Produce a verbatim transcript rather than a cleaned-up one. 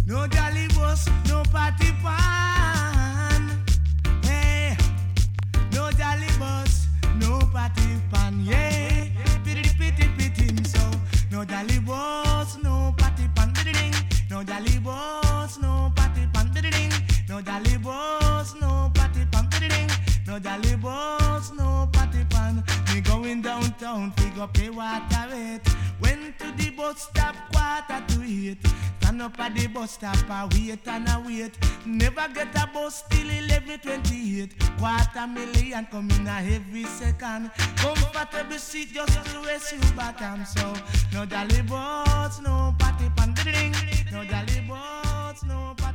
No jolly bus, no party pan. Hey, no jolly bus, no party pan. Yeah, pity pity pity so. No jolly bus, no party pan. No jolly bus, no party pan. No jolly bus, no party pan. No jolly bus, no party pan. Me going downtown, figure pay water rate. Went to the bus stop quarter to eight. Stand up at the bus stop, I wait and I wait. Never get a bus till eleven twenty-eight. Quarter million come in a heavy second. Comfortable seat just to rest you bottom. So no jolly bus, no party pan. No jolly bus, no party